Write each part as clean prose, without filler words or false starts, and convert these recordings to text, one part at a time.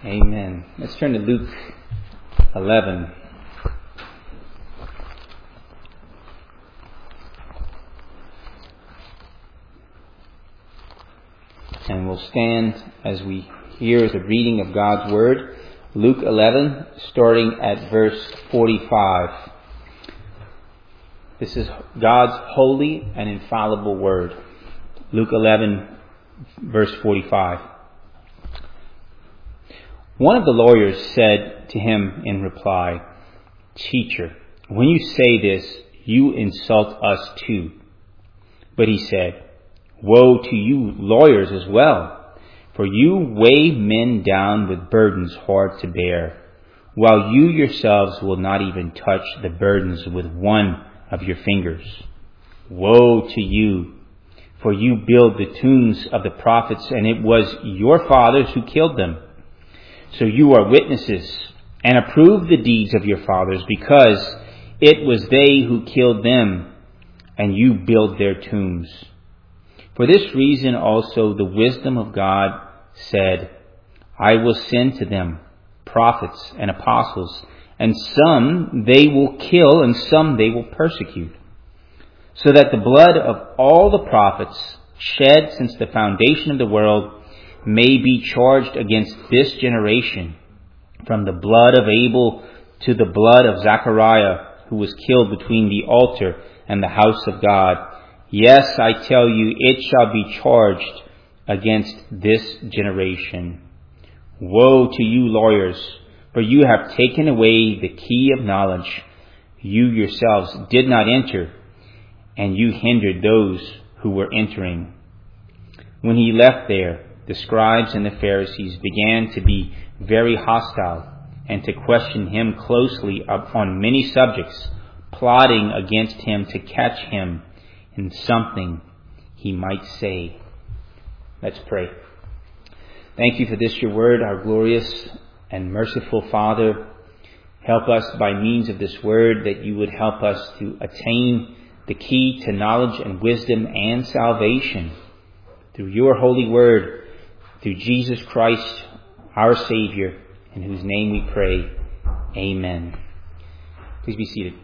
Amen. Let's turn to Luke 11. And we'll stand as we hear the reading of God's Word. Luke 11, starting at verse 45. This is God's holy and infallible Word. Luke 11, verse 45. One of the lawyers said to him in reply, "Teacher, when you say this, you insult us too." But he said, "Woe to you lawyers as well, for you weigh men down with burdens hard to bear, while you yourselves will not even touch the burdens with one of your fingers. Woe to you, for you build the tombs of the prophets, and it was your fathers who killed them. So you are witnesses and approve the deeds of your fathers, because it was they who killed them, and you build their tombs. For this reason also the wisdom of God said, I will send to them prophets and apostles, and some they will kill, and some they will persecute, so that the blood of all the prophets shed since the foundation of the world may be charged against this generation, from the blood of Abel to the blood of Zachariah, who was killed between the altar and the house of God. Yes, I tell you, it shall be charged against this generation. Woe to you lawyers, for you have taken away the key of knowledge. You yourselves did not enter, and you hindered those who were entering." When he left there, the scribes and the Pharisees began to be very hostile and to question him closely on many subjects, plotting against him to catch him in something he might say. Let's pray. Thank you for this, your word, our glorious and merciful Father. Help us by means of this word that you would help us to attain the key to knowledge and wisdom and salvation through your holy word, through Jesus Christ, our Savior, in whose name we pray. Amen. Please be seated.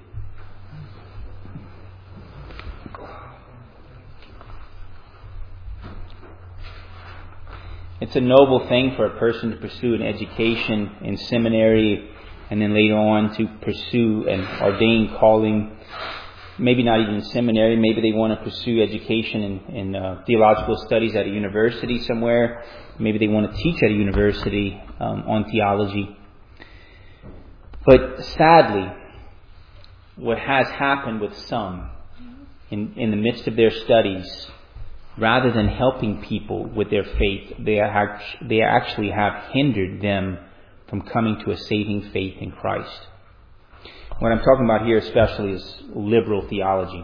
It's a noble thing for a person to pursue an education in seminary and then later on to pursue an ordained calling. Maybe not even in seminary. Maybe they want to pursue education in theological studies at a university somewhere. Maybe they want to teach at a university on theology. But sadly, what has happened with some in the midst of their studies, rather than helping people with their faith, they actually have hindered them from coming to a saving faith in Christ. What I'm talking about here especially is liberal theology.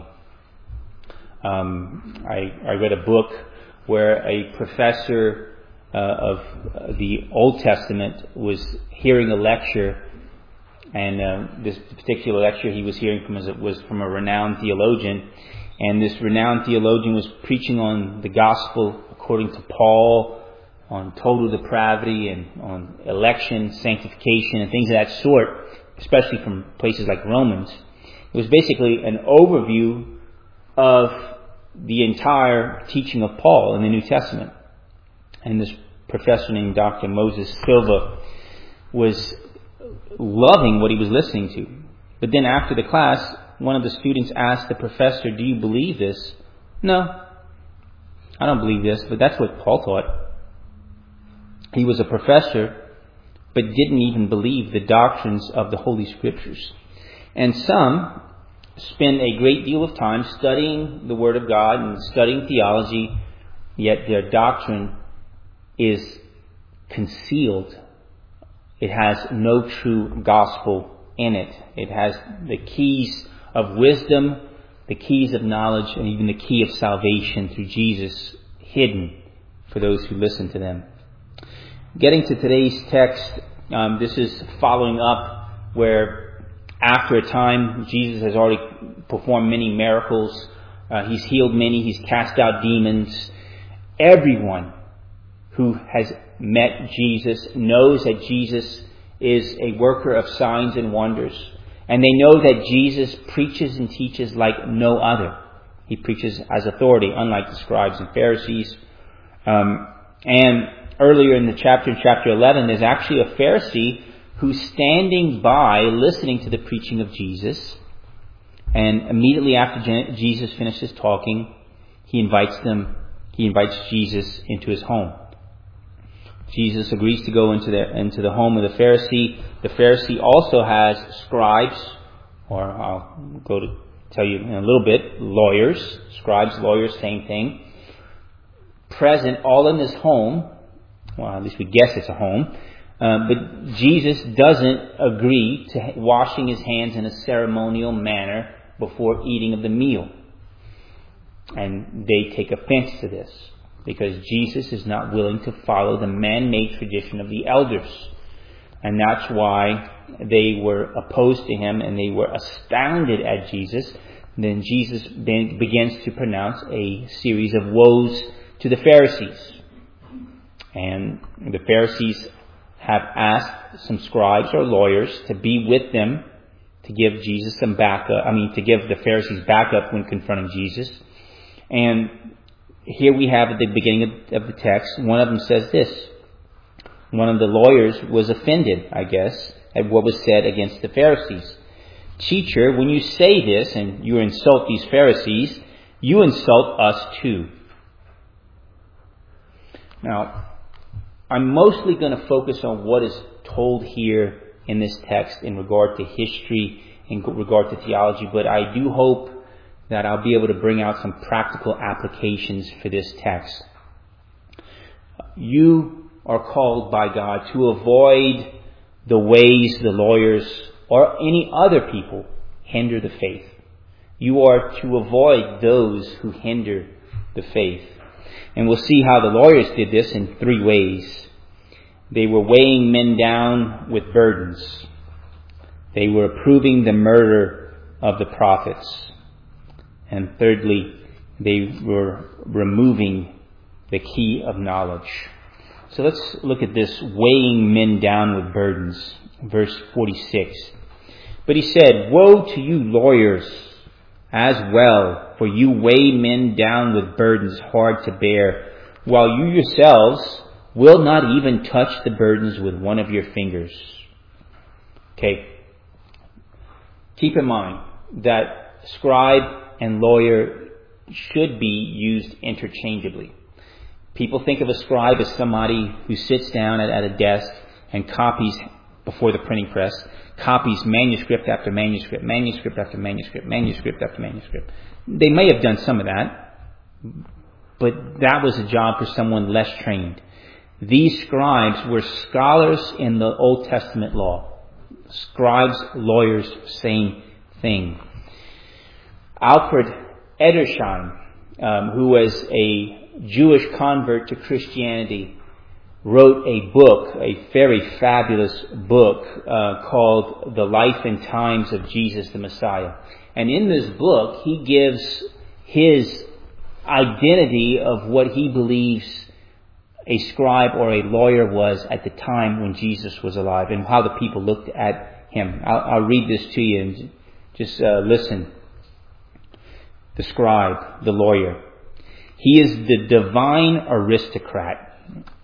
I read a book where a professor of the Old Testament was hearing a lecture, and this particular lecture he was hearing was from a renowned theologian, and this renowned theologian was preaching on the gospel according to Paul, on total depravity and on election, sanctification, and things of that sort, especially from places like Romans. It was basically an overview of the entire teaching of Paul in the New Testament. And this professor named Dr. Moses Silva was loving what he was listening to. But then after the class, one of the students asked the professor, "Do you believe this?" "No, I don't believe this, but that's what Paul taught." He was a professor, but didn't even believe the doctrines of the Holy Scriptures. And some spend a great deal of time studying the Word of God and studying theology, yet their doctrine is concealed. It has no true gospel in it. It has the keys of wisdom, the keys of knowledge, and even the key of salvation through Jesus hidden for those who listen to them. Getting to today's text, this is following up where after a time Jesus has already performed many miracles. He's healed many. He's cast out demons. Everyone who has met Jesus, knows that Jesus is a worker of signs and wonders. And they know that Jesus preaches and teaches like no other. He preaches as authority, unlike the scribes and Pharisees. And earlier in chapter 11, there's actually a Pharisee who's standing by listening to the preaching of Jesus. And immediately after Jesus finishes talking, he invites Jesus into his home. Jesus agrees to go into the home of the Pharisee. The Pharisee also has scribes, or I'll go to tell you in a little bit, lawyers. Scribes, lawyers, same thing. Present all in this home. Well, at least we guess it's a home. But Jesus doesn't agree to washing his hands in a ceremonial manner before eating of the meal. And they take offense to this, because Jesus is not willing to follow the man-made tradition of the elders. And that's why they were opposed to him, and they were astounded at Jesus. Then Jesus then begins to pronounce a series of woes to the Pharisees. And the Pharisees have asked some scribes or lawyers to be with them to give Jesus some backup. To give the Pharisees backup when confronting Jesus. And here we have at the beginning of the text, one of them says this. One of the lawyers was offended, I guess, at what was said against the Pharisees. Teacher, when you say this and you insult these Pharisees, you insult us too. Now, I'm mostly going to focus on what is told here in this text in regard to history, in regard to theology, but I do hope that I'll be able to bring out some practical applications for this text. You are called by God to avoid the ways the lawyers or any other people hinder the faith. You are to avoid those who hinder the faith. And we'll see how the lawyers did this in 3 ways. They were weighing men down with burdens. They were approving the murder of the prophets. And thirdly, they were removing the key of knowledge. So let's look at this weighing men down with burdens. Verse 46. But he said, Woe to you lawyers as well, for you weigh men down with burdens hard to bear, while you yourselves will not even touch the burdens with one of your fingers. Okay. Keep in mind that scribe and lawyer should be used interchangeably. People think of a scribe as somebody who sits down at a desk and copies before the printing press, copies manuscript after manuscript, manuscript after manuscript, manuscript after manuscript. They may have done some of that, but that was a job for someone less trained. These scribes were scholars in the Old Testament law. Scribes, lawyers, same thing. Alfred Edersheim, who was a Jewish convert to Christianity, wrote a book, a very fabulous book called The Life and Times of Jesus the Messiah. And in this book, he gives his identity of what he believes a scribe or a lawyer was at the time when Jesus was alive and how the people looked at him. I'll read this to you and just listen. The scribe, the lawyer. He is the divine aristocrat.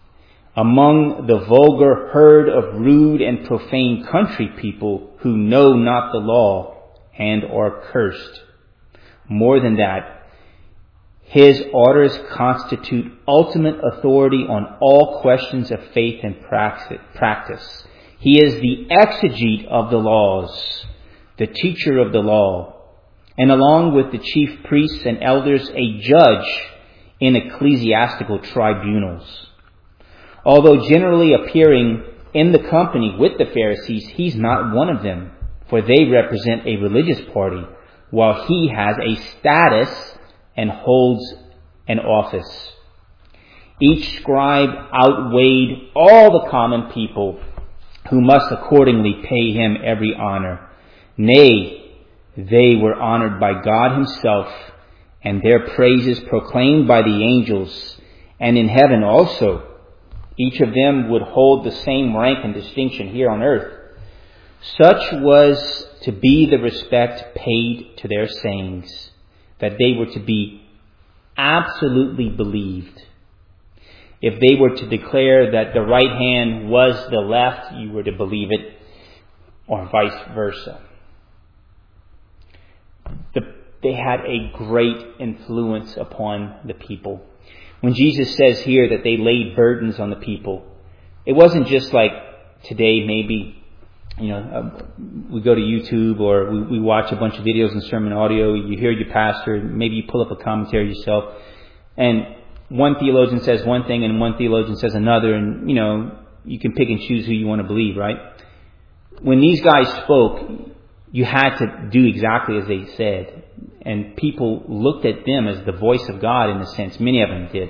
Among the vulgar herd of rude and profane country people who know not the law and are cursed. More than that, his orders constitute ultimate authority on all questions of faith and practice. He is the exegete of the laws, the teacher of the law, and along with the chief priests and elders, a judge in ecclesiastical tribunals. Although generally appearing in the company with the Pharisees, he's not one of them, for they represent a religious party, while he has a status and holds an office. Each scribe outweighed all the common people, who must accordingly pay him every honor. Nay, they were honored by God himself, and their praises proclaimed by the angels, and in heaven also Each of them would hold the same rank and distinction here on earth. Such was to be the respect paid to their sayings, that they were to be absolutely believed. If they were to declare that the right hand was the left, you were to believe it, or vice versa. They had a great influence upon the people. When Jesus says here that they laid burdens on the people, it wasn't just like today maybe, we go to YouTube or we watch a bunch of videos and sermon audio, you hear your pastor, maybe you pull up a commentary yourself, and one theologian says one thing and one theologian says another, and you can pick and choose who you want to believe, right? When these guys spoke, you had to do exactly as they said. And people looked at them as the voice of God in a sense. Many of them did.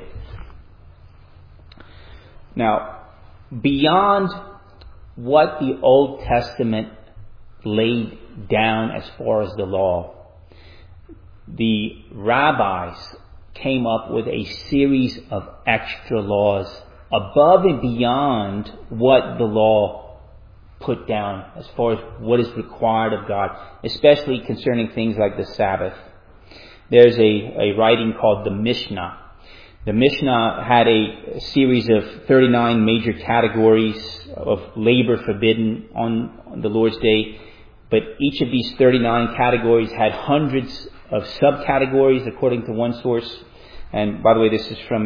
Now, beyond what the Old Testament laid down as far as the law, the rabbis came up with a series of extra laws above and beyond what the law put down as far as what is required of God, especially concerning things like the Sabbath. There's a writing called the Mishnah. The Mishnah had a series of 39 major categories of labor forbidden on the Lord's Day, but each of these 39 categories had hundreds of subcategories according to one source. And by the way, this is from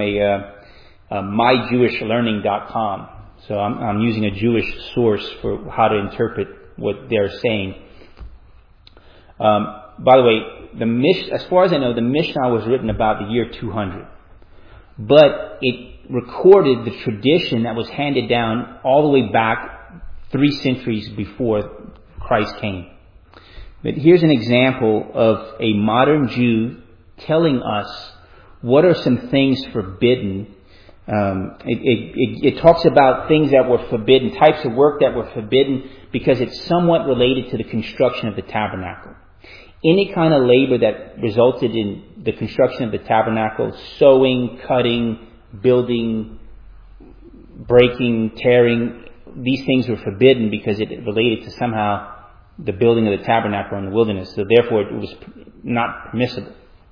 myjewishlearning.com. So I'm using a Jewish source for how to interpret what they're saying. By the way, as far as I know, the Mishnah was written about the year 200. But it recorded the tradition that was handed down all the way back 3 centuries before Christ came. But here's an example of a modern Jew telling us what are some things forbidden. It talks about things that were forbidden, types of work that were forbidden, because it's somewhat related to the construction of the tabernacle. Any kind of labor that resulted in the construction of the tabernacle, sewing, cutting, building, breaking, tearing, these things were forbidden because it related to somehow the building of the tabernacle in the wilderness. So therefore it was not permissible.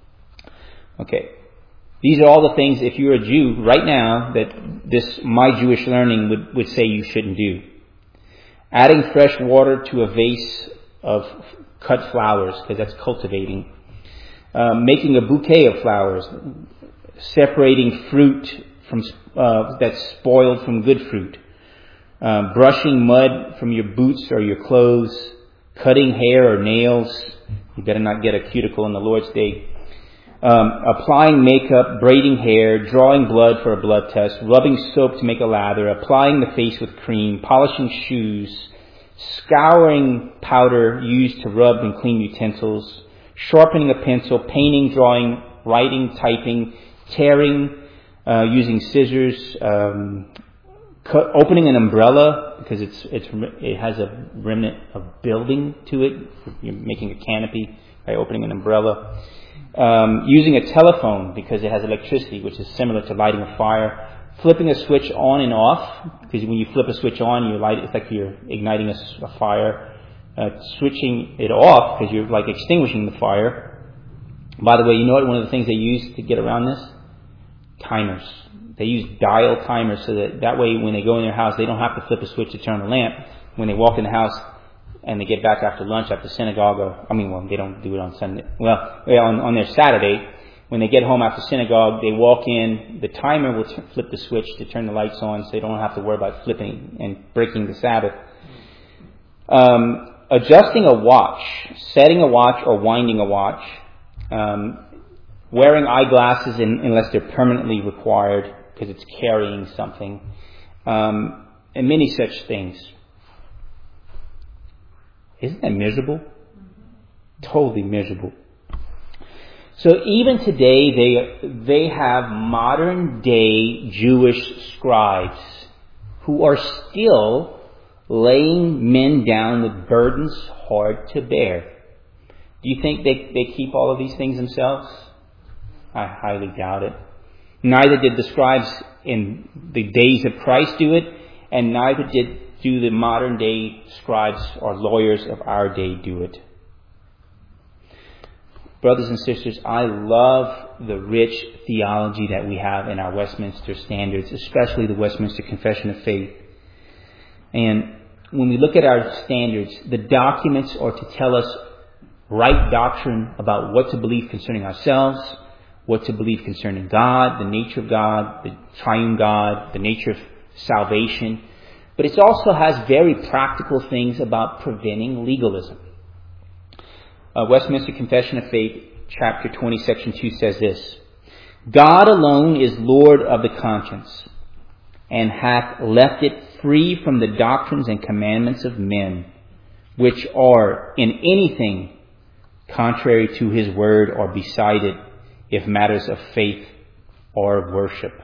Okay. These are all the things, if you're a Jew right now, that this My Jewish Learning would say you shouldn't do. Adding fresh water to a vase of cut flowers, because that's cultivating. Making a bouquet of flowers. Separating fruit from that's spoiled from good fruit. Brushing mud from your boots or your clothes. Cutting hair or nails. You better not get a cuticle on the Lord's Day. Applying makeup, braiding hair, drawing blood for a blood test, rubbing soap to make a lather, applying the face with cream, polishing shoes, scouring powder used to rub and clean utensils, sharpening a pencil, painting, drawing, writing, typing, tearing, using scissors, opening an umbrella because it has a remnant of building to it. You're making a canopy by opening an umbrella. Using a telephone because it has electricity, which is similar to lighting a fire. Flipping a switch on and off, because when you flip a switch on, you light, it's like you're igniting a fire. Switching it off, because you're like extinguishing the fire. By the way, you know what one of the things they use to get around this? Timers. They use dial timers so that way when they go in their house, they don't have to flip a switch to turn the lamp. When they walk in the house and they get back after lunch, after synagogue, they don't do it on Sunday. On their Saturday, when they get home after synagogue, they walk in, the timer will flip the switch to turn the lights on so they don't have to worry about flipping and breaking the Sabbath. Adjusting a watch, setting a watch or winding a watch, wearing eyeglasses unless they're permanently required because it's carrying something, and many such things. Isn't that miserable? Totally miserable. So even today, they have modern day Jewish scribes who are still laying men down with burdens hard to bear. Do you think they keep all of these things themselves? I highly doubt it. Neither did the scribes in the days of Christ do it, and neither do the modern day scribes or lawyers of our day do it. Brothers and sisters, I love the rich theology that we have in our Westminster Standards, especially the Westminster Confession of Faith. And when we look at our standards, the documents are to tell us right doctrine about what to believe concerning ourselves, what to believe concerning God, the nature of God, the triune God, the nature of salvation. But it also has very practical things about preventing legalism. Westminster Confession of Faith, chapter 20, section 2 says this: God alone is Lord of the conscience, and hath left it free from the doctrines and commandments of men, which are in anything contrary to his word or beside it, if matters of faith or of worship.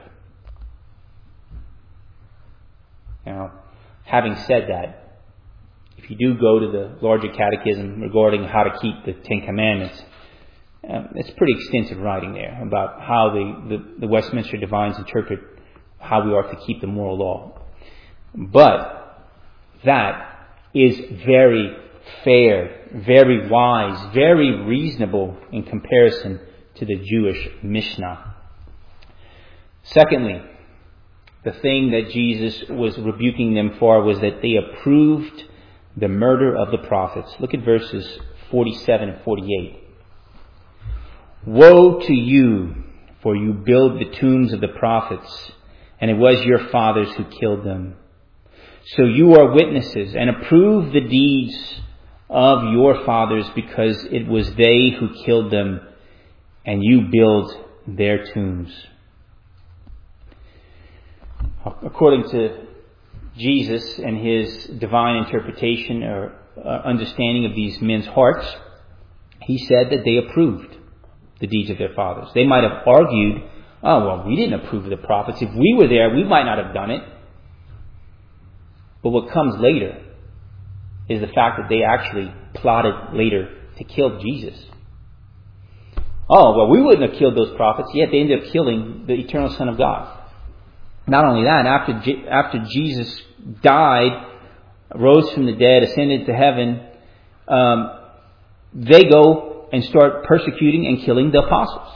Now, having said that, if you do go to the larger catechism regarding how to keep the Ten Commandments, it's pretty extensive writing there about how the Westminster Divines interpret how we are to keep the moral law. But that is very fair, very wise, very reasonable in comparison to the Jewish Mishnah. Secondly, the thing that Jesus was rebuking them for was that they approved the murder of the prophets. Look at verses 47 and 48. Woe to you, for you build the tombs of the prophets, and it was your fathers who killed them. So you are witnesses, and approve the deeds of your fathers, because it was they who killed them, and you build their tombs. According to Jesus and his divine interpretation or understanding of these men's hearts, he said that they approved the deeds of their fathers. They might have argued, oh, well, we didn't approve of the prophets. If we were there, we might not have done it. But what comes later is the fact that they actually plotted later to kill Jesus. Oh, well, we wouldn't have killed those prophets, yet they ended up killing the eternal Son of God. Not only that, after Jesus died, rose from the dead, ascended to heaven, they go and start persecuting and killing the apostles.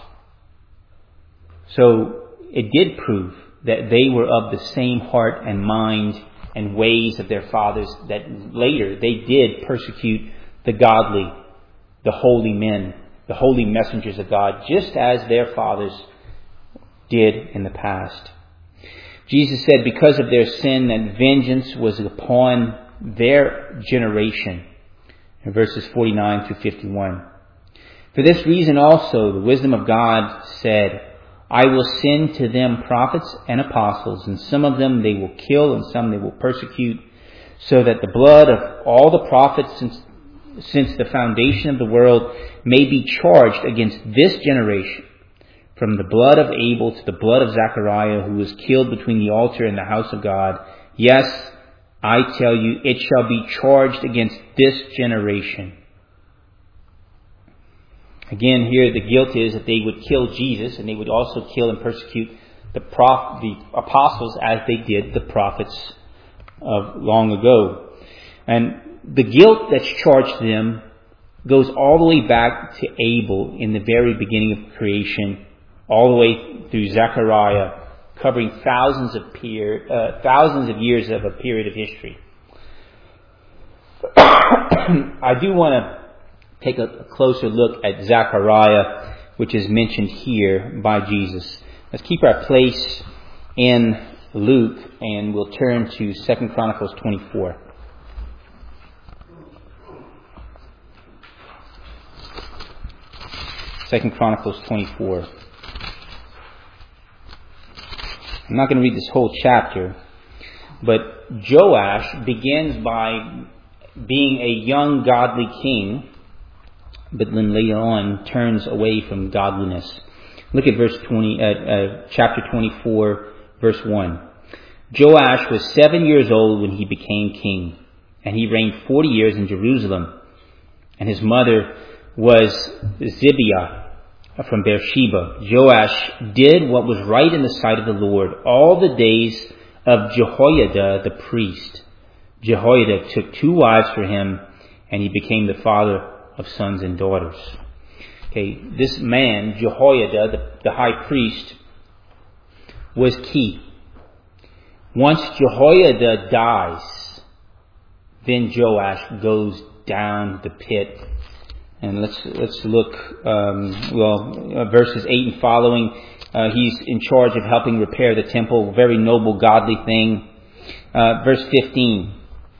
So it did prove that they were of the same heart and mind and ways of their fathers, that later they did persecute the godly, the holy men, the holy messengers of God, just as their fathers did in the past. Jesus said because of their sin that vengeance was upon their generation. In verses 49 through 51. For this reason also the wisdom of God said, I will send to them prophets and apostles, and some of them they will kill, and some they will persecute, so that the blood of all the prophets since the foundation of the world may be charged against this generation, from the blood of Abel to the blood of Zechariah, who was killed between the altar and the house of God. Yes, I tell you, it shall be charged against this generation. Again, here the guilt is that they would kill Jesus, and they would also kill and persecute the apostles as they did the prophets of long ago. And the guilt that's charged to them goes all the way back to Abel in the very beginning of creation, all the way through Zechariah, covering thousands of years of a period of history. I do want to take a closer look at Zechariah, which is mentioned here by Jesus. Let's keep our place in Luke, and we'll turn to 2 Chronicles 24. Second Chronicles 24. I'm not going to read this whole chapter, but Joash begins by being a young godly king, but then later on turns away from godliness. Look at chapter 24, verse 1. Joash was 7 years old when he became king, and he reigned 40 years in Jerusalem. And his mother was Zibiah, from Beersheba. Joash did what was right in the sight of the Lord all the days of Jehoiada the priest. Jehoiada took 2 wives for him, and he became the father of sons and daughters. Okay, this man, Jehoiada, the high priest, was key. Once Jehoiada dies, then Joash goes down the pit. And let's look, verses 8 and following. He's in charge of helping repair the temple. Very noble, godly thing. Verse 15.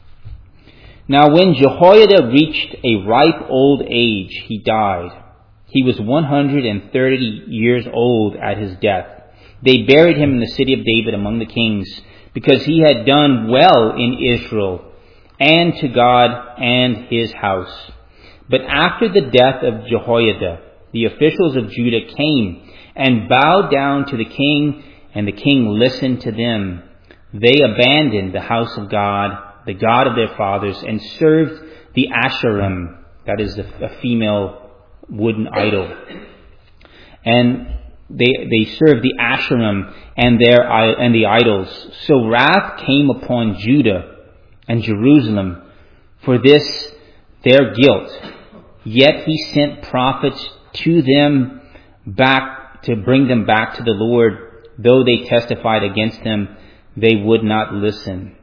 Now when Jehoiada reached a ripe old age, he died. He was 130 years old at his death. They buried him in the city of David among the kings, because he had done well in Israel, and to God and his house. But after the death of Jehoiada, the officials of Judah came and bowed down to the king, and the king listened to them. They abandoned the house of God, the God of their fathers, and served the Asherim, that is a female wooden idol. And they served the Asherim and the idols. So wrath came upon Judah and Jerusalem for this their guilt. Yet he sent prophets to them back to bring them back to the Lord. Though they testified against them, they would not listen.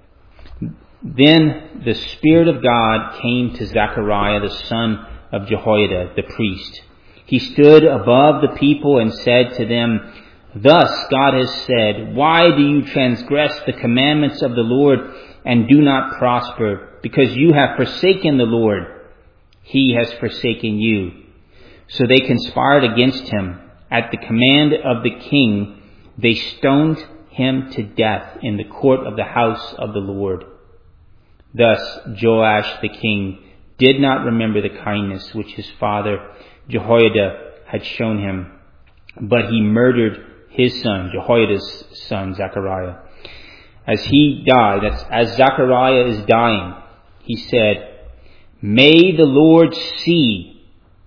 Then the Spirit of God came to Zechariah, the son of Jehoiada, the priest. He stood above the people and said to them, Thus God has said, Why do you transgress the commandments of the Lord and do not prosper? Because you have forsaken the Lord. He has forsaken you. So they conspired against him. At the command of the king, they stoned him to death in the court of the house of the Lord. Thus Joash the king did not remember the kindness which his father Jehoiada had shown him, but he murdered his son, Jehoiada's son, Zechariah. As he died, as Zechariah is dying, he said, May the Lord see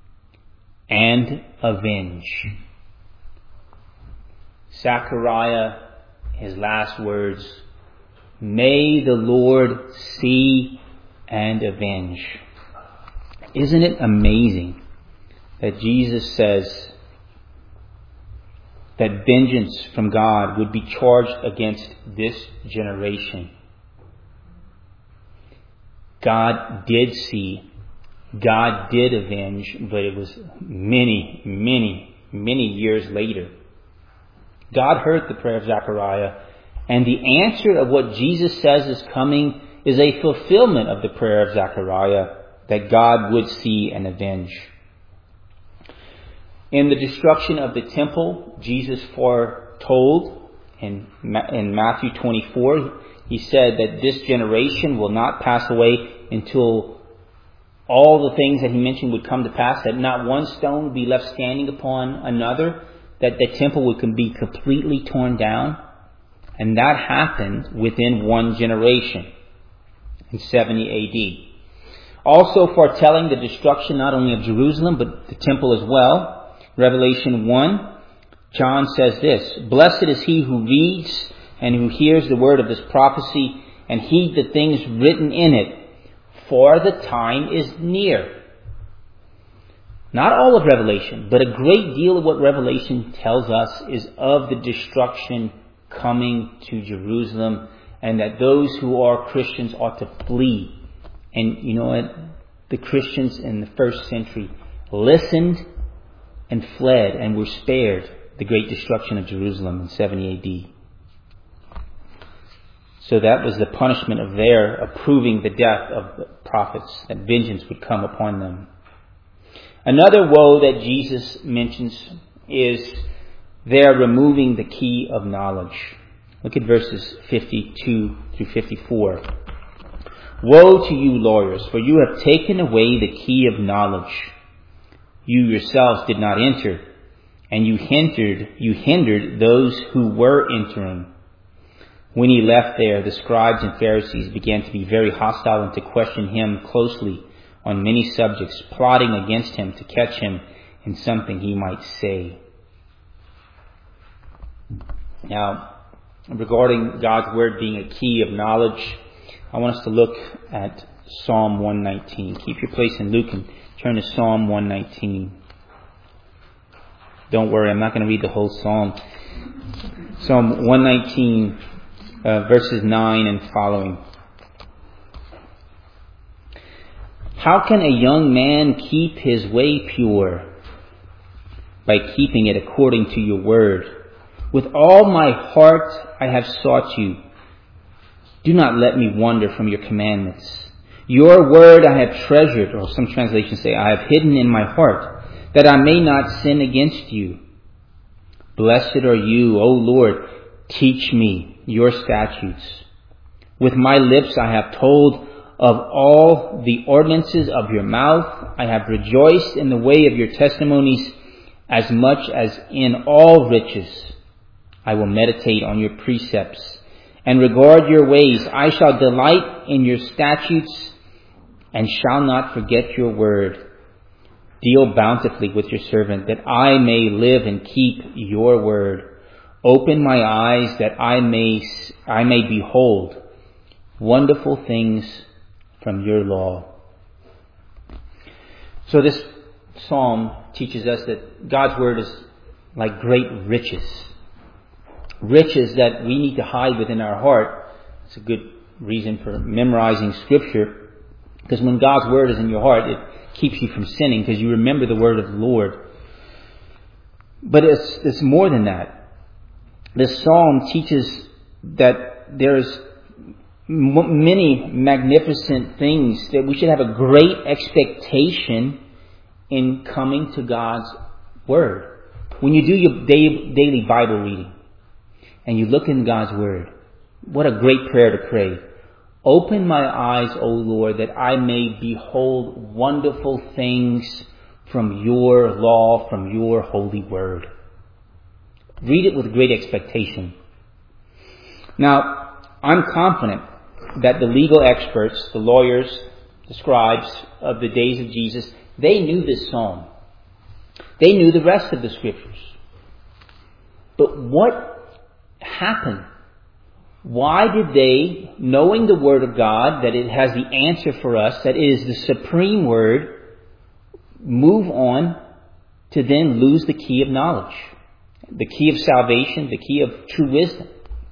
and avenge. Zechariah, his last words, May the Lord see and avenge. Isn't it amazing that Jesus says that vengeance from God would be charged against this generation? God did see, God did avenge, but it was many, many, many years later. God heard the prayer of Zechariah, and the answer of what Jesus says is coming is a fulfillment of the prayer of Zechariah, that God would see and avenge. In the destruction of the temple, Jesus foretold in Matthew 24, he said that this generation will not pass away until all the things that he mentioned would come to pass, that not one stone would be left standing upon another, that the temple would be completely torn down. And that happened within one generation, in 70 A.D. Also foretelling the destruction not only of Jerusalem, but the temple as well. Revelation 1, John says this, Blessed is he who reads and who hears the word of this prophecy and heed the things written in it, for the time is near. Not all of Revelation, but a great deal of what Revelation tells us is of the destruction coming to Jerusalem, and that those who are Christians ought to flee. And you know what? The Christians in the first century listened and fled and were spared the great destruction of Jerusalem in 70 A.D. So that was the punishment of their approving the death of the prophets, that vengeance would come upon them. Another woe that Jesus mentions is their removing the key of knowledge. Look at verses 52 through 54. Woe to you, lawyers, for you have taken away the key of knowledge. You yourselves did not enter, and you hindered those who were entering. When he left there, the scribes and Pharisees began to be very hostile and to question him closely on many subjects, plotting against him to catch him in something he might say. Now, regarding God's Word being a key of knowledge, I want us to look at Psalm 119. Keep your place in Luke and turn to Psalm 119. Don't worry, I'm not going to read the whole Psalm. Psalm 119, verses 9 and following. How can a young man keep his way pure? By keeping it according to your word. With all my heart I have sought you. Do not let me wander from your commandments. Your word I have treasured, or some translations say I have hidden in my heart, that I may not sin against you. Blessed are you, O Lord. Teach me your statutes. With my lips I have told of all the ordinances of your mouth. I have rejoiced in the way of your testimonies as much as in all riches. I will meditate on your precepts and regard your ways. I shall delight in your statutes and shall not forget your word. Deal bountifully with your servant, that I may live and keep your word. Open my eyes that I may behold wonderful things from your law. So this psalm teaches us that God's word is like great riches. Riches that we need to hide within our heart. It's a good reason for memorizing scripture, because when God's word is in your heart, it keeps you from sinning because you remember the word of the Lord. But it's more than that. This psalm teaches that there's many magnificent things that we should have a great expectation in coming to God's word. When you do your daily Bible reading and you look in God's word, what a great prayer to pray. Open my eyes, O Lord, that I may behold wonderful things from your law, from your holy word. Read it with great expectation. Now, I'm confident that the legal experts, the lawyers, the scribes of the days of Jesus, they knew this psalm. They knew the rest of the scriptures. But what happened? Why did they, knowing the word of God, that it has the answer for us, that it is the supreme word, move on to then lose the key of knowledge, the key of salvation, the key of true wisdom?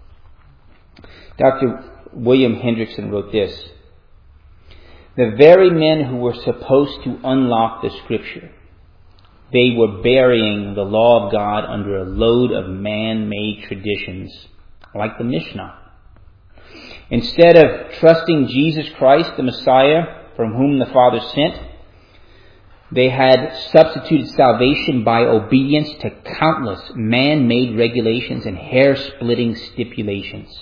Dr. William Hendrickson wrote this: the very men who were supposed to unlock the scripture, they were burying the law of God under a load of man-made traditions, like the Mishnah. Instead of trusting Jesus Christ, the Messiah, from whom the Father sent, they had substituted salvation by obedience to countless man-made regulations and hair-splitting stipulations.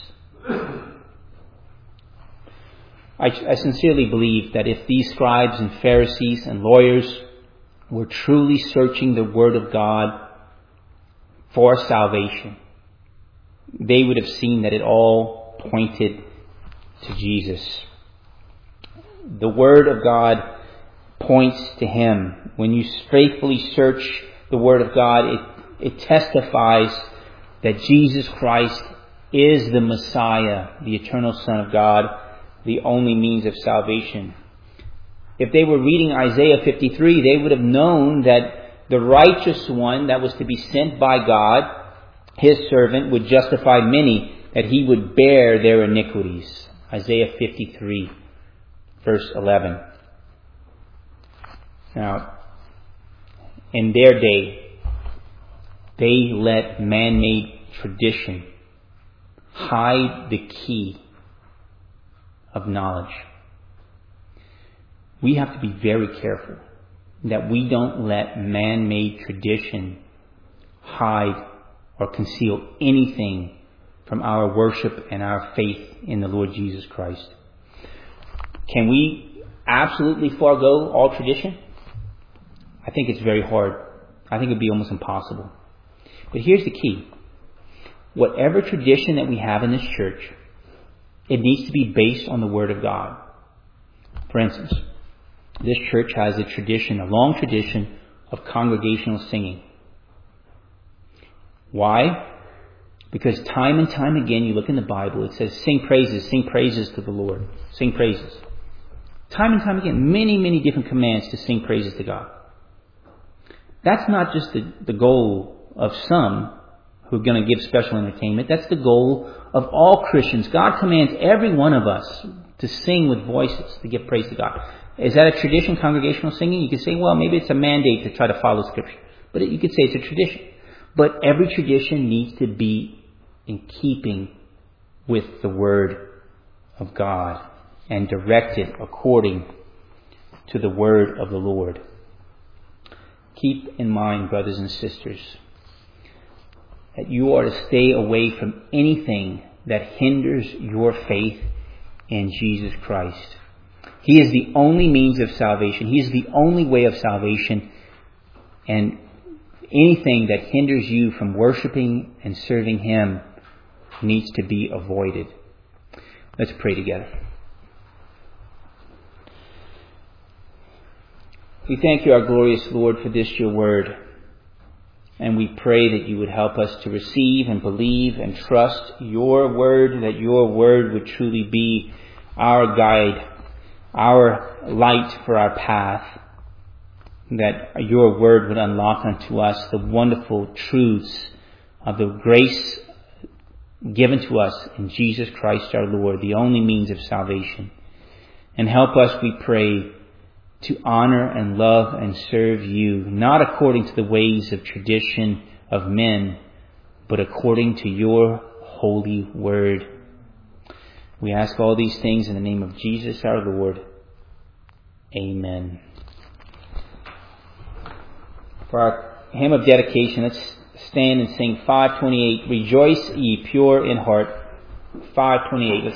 I sincerely believe that if these scribes and Pharisees and lawyers were truly searching the Word of God for salvation, they would have seen that it all pointed to Jesus. The Word of God points to Him. When you faithfully search the Word of God, it testifies that Jesus Christ is the Messiah, the eternal Son of God, the only means of salvation. If they were reading Isaiah 53, they would have known that the righteous one that was to be sent by God, His servant, would justify many, that He would bear their iniquities. Isaiah 53, verse 11. Now, in their day, they let man-made tradition hide the key of knowledge. We have to be very careful that we don't let man-made tradition hide or conceal anything from our worship and our faith in the Lord Jesus Christ. Can we absolutely forego all tradition? I think it's very hard. I think it'd be almost impossible. But here's the key. Whatever tradition that we have in this church, it needs to be based on the Word of God. For instance, this church has a tradition, a long tradition of congregational singing. Why? Because time and time again, you look in the Bible, it says, sing praises to the Lord. Sing praises. Time and time again, many, many different commands to sing praises to God. That's not just the goal of some who are going to give special entertainment. That's the goal of all Christians. God commands every one of us to sing with voices, to give praise to God. Is that a tradition, congregational singing? You could say, well, maybe it's a mandate to try to follow Scripture. But you could say it's a tradition. But every tradition needs to be in keeping with the Word of God and directed according to the Word of the Lord. Keep in mind, brothers and sisters, that you are to stay away from anything that hinders your faith in Jesus Christ. He is the only means of salvation. He is the only way of salvation. And anything that hinders you from worshiping and serving Him needs to be avoided. Let's pray together. We thank you, our glorious Lord, for this your word. And we pray that you would help us to receive and believe and trust your word, that your word would truly be our guide, our light for our path, that your word would unlock unto us the wonderful truths of the grace given to us in Jesus Christ our Lord, the only means of salvation. And help us, we pray, to honor and love and serve you, not according to the ways of tradition of men, but according to your holy word. We ask all these things in the name of Jesus our Lord. Amen. For our hymn of dedication, let's stand and sing 528, Rejoice ye pure in heart. 528.